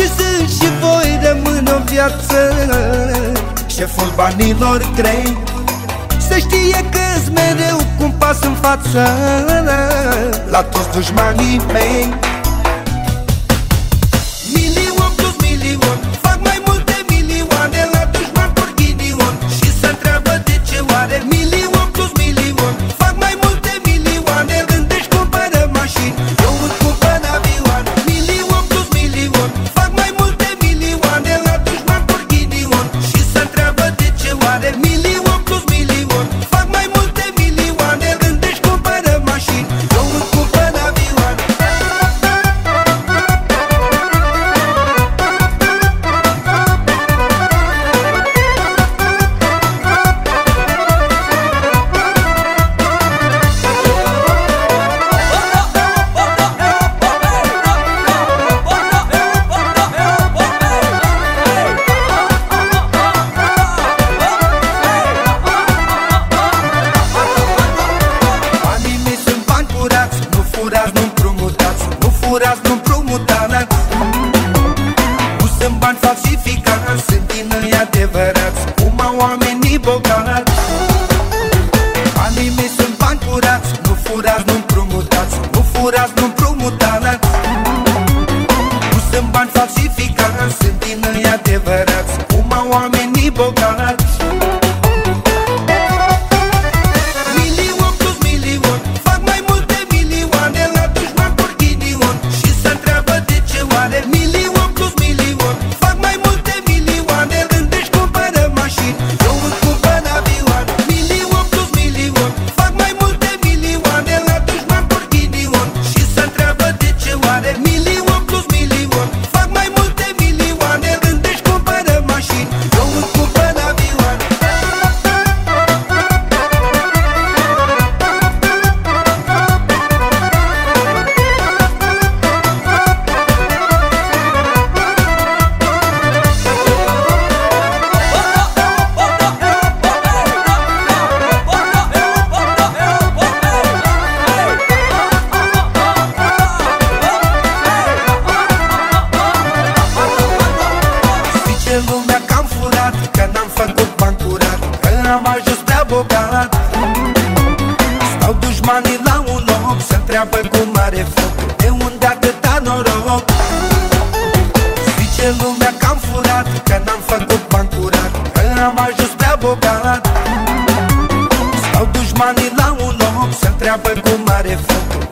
și sunt și voi rămân o viață șeful banilor grei. Să știe că-s mereu cu un pas în față la toți dușmanii mei. Milion plus milion, fac mai multe milioane la dușman por ghinion și se întreabă de ce oare. Milion plus milion, fac mai multe milioane, rândești cumpără mașini, eu îți cumpăr avioane. Milion plus milion, fac mai multe milioane la dușman por ghinion și se întreabă de ce oare. Milion plus milion, fac mai multe milioane, rândești cumpără mașini, eu îți cumpăr avioane. Banii mei sunt bani curați, nu furați, nu împrumutați, nu furați, nu împrumutați. Nu sunt bani falsificați, sunt din ei adevărați, cum au oamenii bogați. Banii mei sunt bani curați, nu furați, nu împrumutați, nu furați, nu împrumutați. Nu sunt bani falsificați, sunt din ei adevărați, cum au oamenii bogați. Milion plus milion, fac mai multe milioane la dușman por ghinion și se întreabă de ce oare. Milion plus milion, fac mai multe milioane, rândești cumpără mașini, eu îți cumpăr avioane. Milion plus milion, fac mai multe milioane la dușman por ghinion și se întreabă de ce oare. Milion plus milion, fac mai multe milioane, rândești cumpără mașini, eu îți cumpăr avioane. Zice lumea că am furat, că n-am făcut bani curat, că am ajuns prea bogat. Stau dușmanii la un loc, se întreabă cu mare foc, de unde atâta noroc. Zice lumea că am furat, că n-am făcut bani curat, că am ajuns prea bogat. Stau dușmanii la un loc, se întreabă cu mare foc,